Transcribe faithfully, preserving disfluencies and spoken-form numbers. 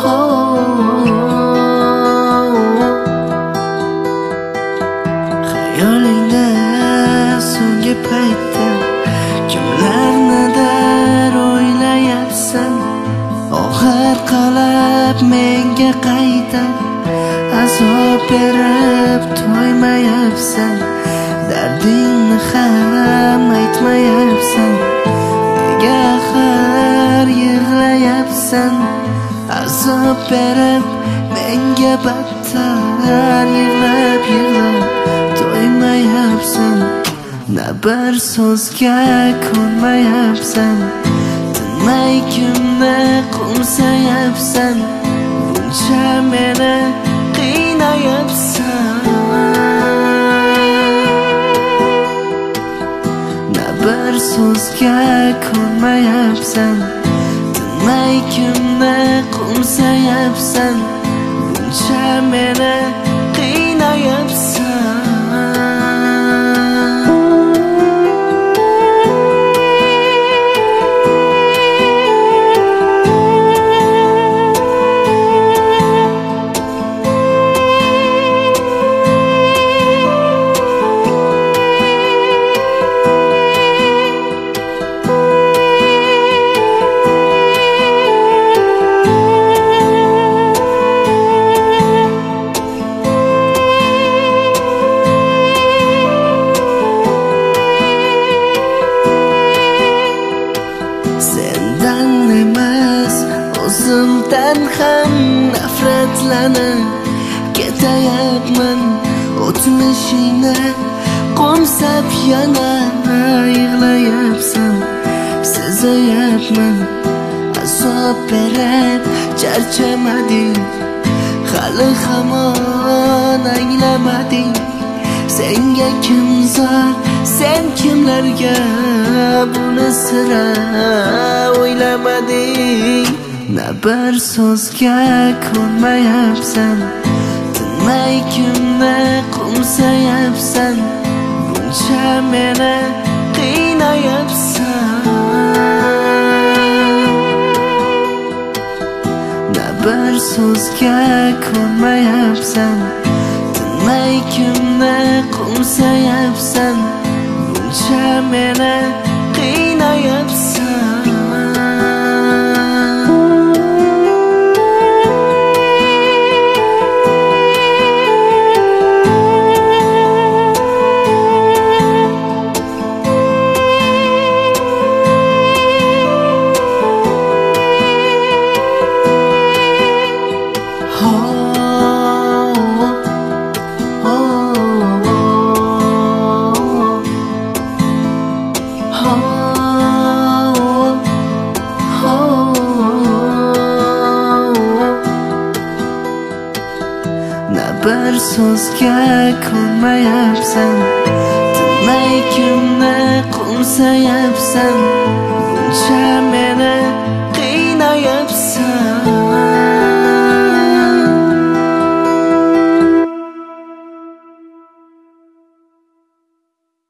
Xayolingda so'nggi paytda kimlarnidir o'ylayapsan. Oxir qolib menga qayta azob berib to'ymayapsan. Dardingni ham aytmayapsan. Nega axir yig'layapsan? Azob berib menga battar yig'lab yig'lab to'ymayapsan. Na bir so'zga ko'nmayapsan. Tinmay kimni qo'msayapsan. Buncha meni qiynayapsan. Na bir so'zga ko'nmayapsan. Tinmay kimni qo'msayapsan. Buncha meni qiynayapsan. O'zimdan ham nafratlanib ketayapman. O'tmishingni qo'msab yana yig'layapsan. Sezayapman azob berib charchamading. Hali hamon anglamading. Senga kim zor, sen kimlarga buni sira o'ylamading. Na bir so'zga ko'nmayapsan. Tinmay kimni qo'msayapsan. Buncha meni qiynayapsan. Na bir so'zga ko'nmayapsan. Tinmay kimni qo'msayapsan. Buncha meni qiynayapsan. Na bir so'zga ko'nmayapsan. Tinmay kimni qo'msayapsan. Buncha meni